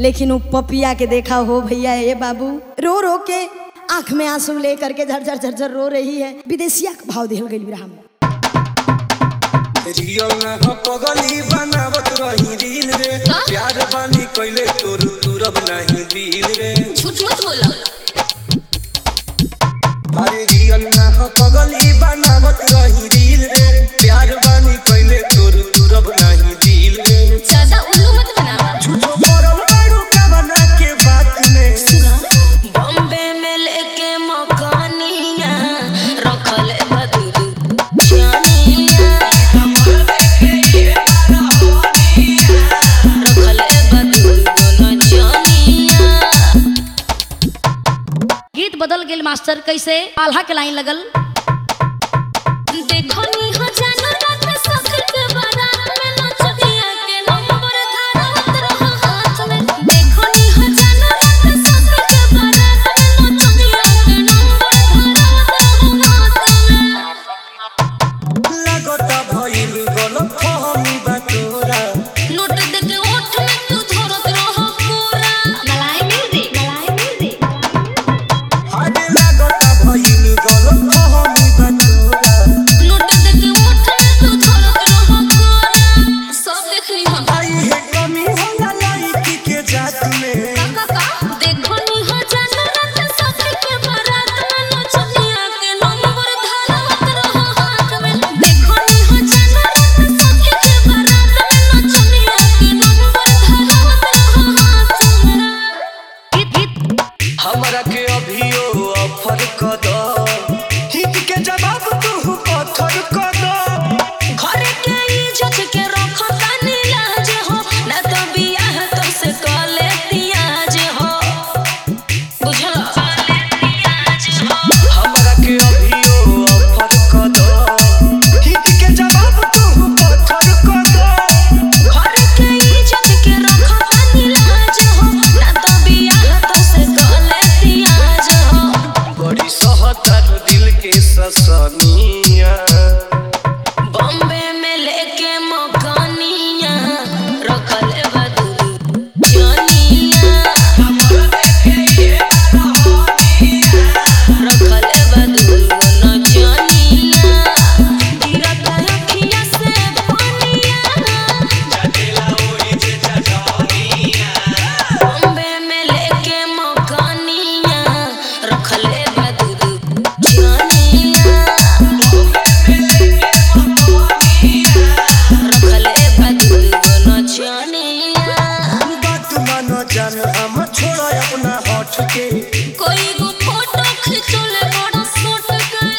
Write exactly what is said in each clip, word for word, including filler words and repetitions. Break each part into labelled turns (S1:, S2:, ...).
S1: लेकिन वो पपिया के देखा हो भैया, ये बाबू रो रो के आंख में आंसू लेकर के झरझर झरझर रो रही है। विदेशिया का भाव दिल गई बिरहा में
S2: रियल ना हो पगली बनावत रही दिल रे, प्यार बानी कइले तोर तुरब नहीं दिल रे।
S3: झूठ मत बोला।
S2: अरे रियल ना हो पगली बनावत रही दिल रे, प्यार बानी कइले तोर तुरब नहीं दिल रे।
S3: ज्यादा उल्लू मत बनावा।
S2: झूठो बोलल बारू का बना के बात में।
S3: बॉम्बे में लेके मकानिया रखल बदू जानिया, रखल बदू न जानिया।
S1: गीत बदल गेल मास्टर, कैसे आल्हा के लाइन लगल।
S3: देखो नी हो जानो रात में सखर के बारात में नचनिया के नंबर धारत रहो हाथ में। देखो नी हो जानो रात में सखर के बारात में नचनिया के नंबर धारत रहो हाथ में।
S2: लागता भइल गलत फहमी बा तोरा,
S3: नोट दे के ओठ में तू धरत रहो पूरा। मलाई म्यूजिक, मलाई म्यूजिक।
S2: अरे लागता भइल गलत फहमी बा तोरा।
S3: नोट दे के ओठ में तू धरत रहो पूरा। सब देख ली हम।
S2: आई है कमी होला लाइकी के जात में।
S3: देखो नी हो जानो रात में सखर के बारात में नचनिया के नंबर धारत रहो हाथ में। देखो नी हो जानो रात में सखर के बारात में नचनिया के नंबर धारत रहो हाथ में।
S1: गीत गीत
S2: हमरा के अभियो ऑफर क दो, हित के जवाब तू पत्थर क दो।
S3: घर के इज्जत के रखो तानी लाज हो, ना तो बियाह तो से कर लेती आज हो। बुझला?
S2: हमरा के अभियो ऑफर क दो, हित के जवाब तू पत्थर क दो।
S3: घर के इज्जत के रखो तानी लाज हो, ना तो बियाह तो से कर लेती आज हो।
S2: बड़ी सहतर दिल के ससनिया,
S3: बॉम्बे में लेके मकानिया रखल बदू जानिया, रखल बदू न जानिया। गिरत अखिया से पानिया, बॉम्बे में लेके मकानिया रखल बदू जानिया, रखल बदू न जानिया।
S2: बात मानो जान हम छोड़ अपना हट के।
S3: कोई गो फोटो खिंचोले बड़ा सोट के।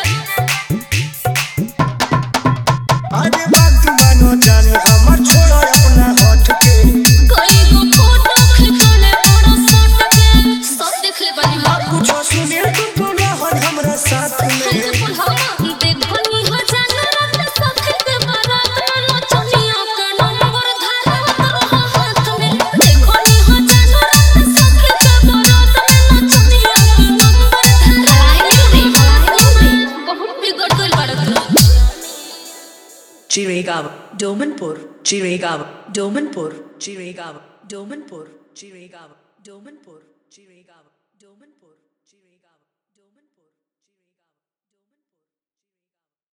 S2: अरे बात मानो जान हम छोड़ अपना हट के।
S3: कोई गो फोटो खिंचोले बड़ा सोट के। सब देख ले बानी हम।
S2: कुछ सुने तुम तो रहन हमरा साथ में।
S3: देखो नी हो जानो रात में सखर के बारात में नचनिया के नंबर धारत रहो हाथ में। देखो नी हो जानो रात में सखर के बारात में नचनिया के नंबर धारत रहो। बहुत बिगड़ गइल बाड़त।
S4: Chiragawa, Domanpur, Chiragawa, Domanpur, Chiragawa, Domanpur, Chiragawa, Domanpur.